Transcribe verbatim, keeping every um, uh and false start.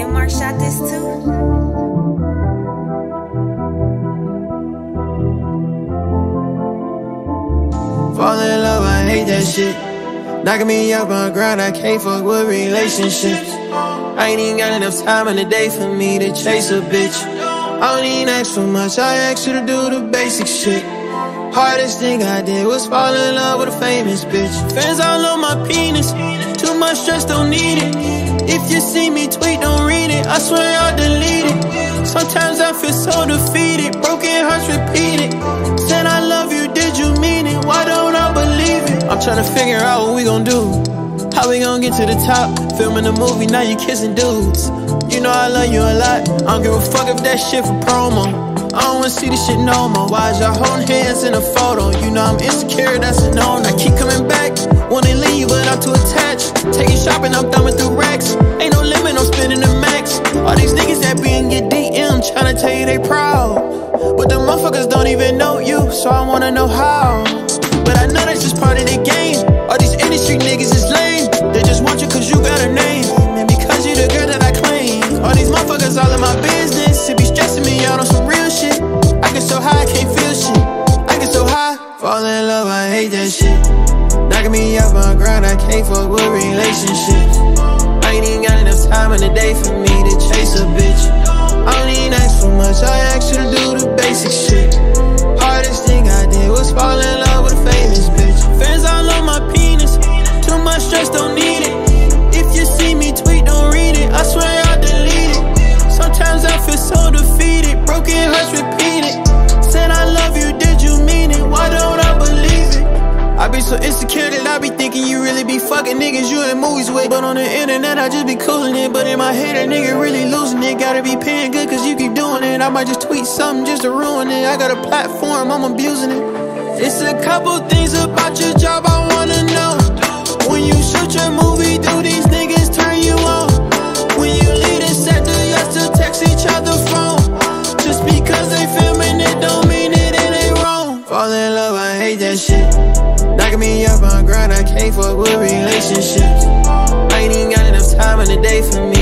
Denmark shot this too? Fall in love, I hate that shit. Knocking me up on the ground, I can't fuck with relationships. I ain't even got enough time in the day for me to chase a bitch. I don't even ask for much, I ask you to do the basic shit. Hardest thing I did was fall in love with a famous bitch. Fans all on my penis, too much stress, don't need it. If you see me tweet, don't read it, I swear I'll delete it. Sometimes I feel so defeated, broken hearts repeated. Said I love you, did you mean it? Why don't I believe it? I'm trying to figure out what we gon' do. How we gon' get to the top? Filming a movie, now you kissing dudes. You know I love you a lot, I don't give a fuck if that shit for promo. I don't wanna see this shit no more. Why is y'all holding hands in a photo? You know I'm insecure, that's a no. I keep coming back, wanna leave but I'm too attached. Taking shopping, I'm thumbing through racks. Ain't no limit, I'm spending the max. All these niggas that be in your D M tryna tell you they proud, but the motherfuckers don't even know you, so I wanna know how. But I know that's just part of the game. All these industry niggas is lame. They just want you cause you got a name, and because you the girl that I claim. All these motherfuckers all in my business, it be stressing me out on some real shit. I get so high, I can't feel shit. I get so high, fall in love, I hate that shit. Knocking me up on the ground, I can't fuck with relationships. I ain't even got enough time in the day for me to chase a bitch. I don't even ask for much, I ask you to do the basic shit. Hardest thing I did was fall in love with a famous bitch. Fans all on my penis, too much stress, don't need it. If you see me tweet, don't read it, I swear I'll delete it. Sometimes I feel so defeated, broken hearts repeated. Said I love you, did you mean it? Why don't I believe it? I be so insecure that I be thinking you really be fucking niggas you in movies with. But on the internet I just be cooling it, but in my head a nigga really losing it. Gotta be paying good cause you keep doing it. I might just tweet something just to ruin it. I got a platform, I'm abusing it. It's a couple things about your job I wanna know. When you shoot your movie, do these niggas turn you on? When you leave the set, do y'all still text each other phone? Just because they filming it don't mean it, it ain't wrong. Fall in love, I hate that shit. Knocking me up on the ground, I can't fuck with relationships. I ain't even got enough time in the day for me